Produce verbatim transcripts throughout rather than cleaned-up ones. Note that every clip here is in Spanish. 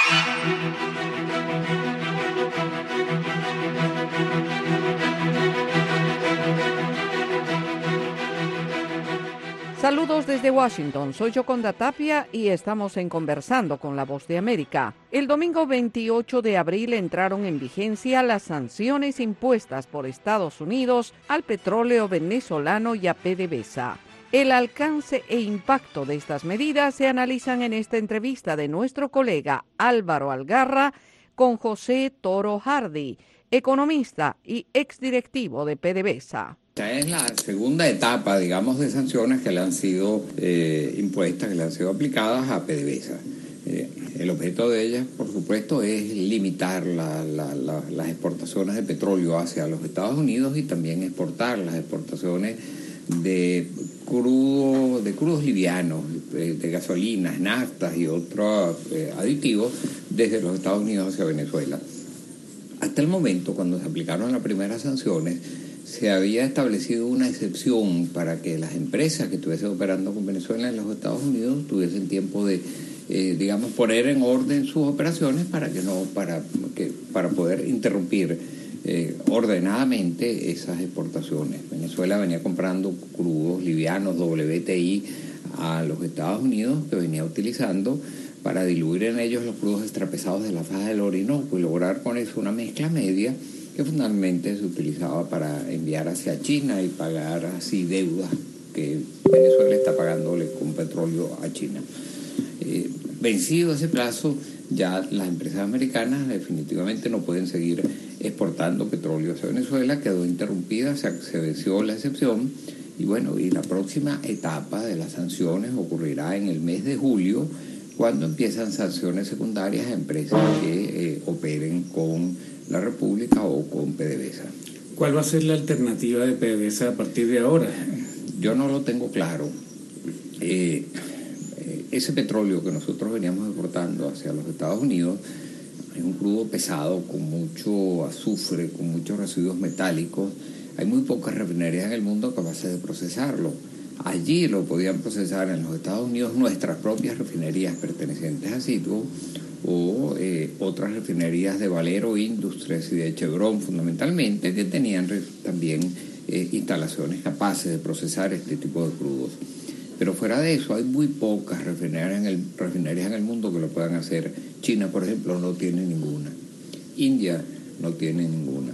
Saludos desde Washington, soy Yoconda Tapia y estamos en Conversando con la Voz de América. El domingo veintiocho de abril entraron en vigencia las sanciones impuestas por Estados Unidos al petróleo venezolano y a PDVSA. El alcance e impacto de estas medidas se analizan en esta entrevista de nuestro colega Álvaro Algarra con José Toro Hardy, economista y exdirectivo de PDVSA. Esta es la segunda etapa, digamos, de sanciones que le han sido eh, impuestas, que le han sido aplicadas a PDVSA. Eh, el objeto de ellas, por supuesto, es limitar la, la, la, las exportaciones de petróleo hacia los Estados Unidos y también exportar las exportaciones de crudo, de crudos livianos, de, de gasolinas, naftas y otros eh, aditivos desde los Estados Unidos hacia Venezuela. Hasta el momento, cuando se aplicaron las primeras sanciones, se había establecido una excepción para que las empresas que estuviesen operando con Venezuela en los Estados Unidos tuviesen tiempo de, eh, digamos, poner en orden sus operaciones para que no, para que, para poder interrumpir eh, ordenadamente esas exportaciones. Venezuela venía comprando crudos livianos W T I a los Estados Unidos, que venía utilizando para diluir en ellos los crudos extrapesados de la faja del Orinoco y lograr con eso una mezcla media que fundamentalmente se utilizaba para enviar hacia China y pagar así deudas que Venezuela está pagándole con petróleo a China. Eh, vencido ese plazo, ya las empresas americanas definitivamente no pueden seguir exportando petróleo hacia Venezuela, quedó interrumpida, se, se venció la excepción y bueno, y la próxima etapa de las sanciones ocurrirá en el mes de julio, cuando empiezan sanciones secundarias a empresas que eh, operen con la República o con PDVSA. ¿Cuál va a ser la alternativa de PDVSA a partir de ahora? Yo no lo tengo claro. Eh, ese petróleo que nosotros veníamos exportando hacia los Estados Unidos es un crudo pesado con mucho azufre, con muchos residuos metálicos. Hay muy pocas refinerías en el mundo capaces de procesarlo. Allí lo podían procesar en los Estados Unidos nuestras propias refinerías pertenecientes a Citgo o eh, otras refinerías de Valero Industries y de Chevron fundamentalmente, que tenían también eh, instalaciones capaces de procesar este tipo de crudos. Pero fuera de eso hay muy pocas refinerías en el, refinerías en el mundo que lo puedan hacer. China, por ejemplo, no tiene ninguna. India no tiene ninguna.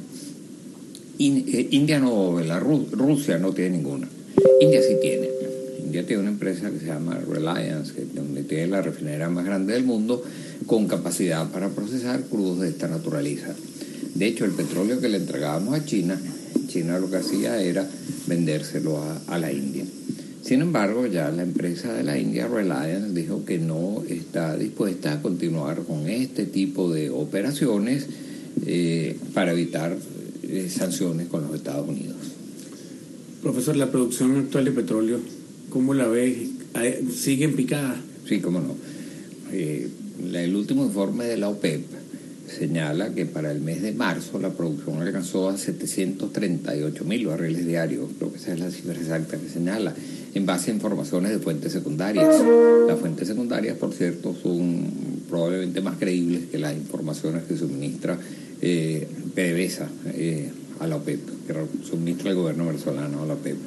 In, eh, India no, Belarus, Rusia no tiene ninguna. India sí tiene. India tiene una empresa que se llama Reliance, que donde tiene la refinería más grande del mundo, con capacidad para procesar crudos de esta naturaleza. De hecho, el petróleo que le entregábamos a China, China lo que hacía era vendérselo a, a la India. Sin embargo, ya la empresa de la India, Reliance, dijo que no está dispuesta a continuar con este tipo de operaciones eh, para evitar eh, sanciones con los Estados Unidos. Profesor, la producción actual de petróleo, ¿cómo la ve? ¿Sigue en picada? Sí, cómo no. Eh, el último informe de la OPEP señala que para el mes de marzo la producción alcanzó a setecientos treinta y ocho mil barriles diarios. Creo que esa es la cifra exacta que señala, en base a informaciones de fuentes secundarias. Las fuentes secundarias, por cierto, son probablemente más creíbles que las informaciones que suministra eh, PDVSA eh, a la OPEP, que suministra el gobierno venezolano a la OPEP.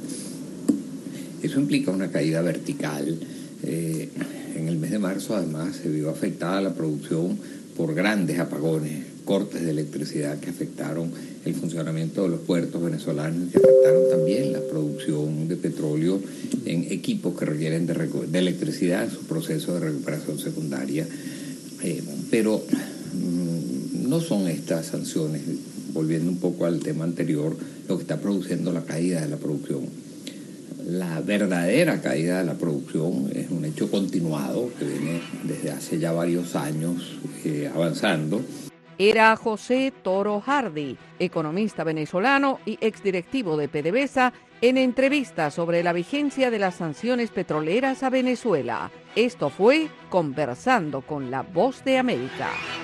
Eso implica una caída vertical. Eh, en el mes de marzo, además, se vio afectada la producción por grandes apagones, cortes de electricidad que afectaron el funcionamiento de los puertos venezolanos y que afectaron también la producción de petróleo en equipos que requieren de, de electricidad en su proceso de recuperación secundaria. Eh, pero mmm, no son estas sanciones, volviendo un poco al tema anterior, lo que está produciendo la caída de la producción. La verdadera caída de la producción es un hecho continuado que viene desde hace ya varios años eh, avanzando. Era José Toro Hardy, economista venezolano y exdirectivo de PDVSA, en entrevista sobre la vigencia de las sanciones petroleras a Venezuela. Esto fue Conversando con la Voz de América.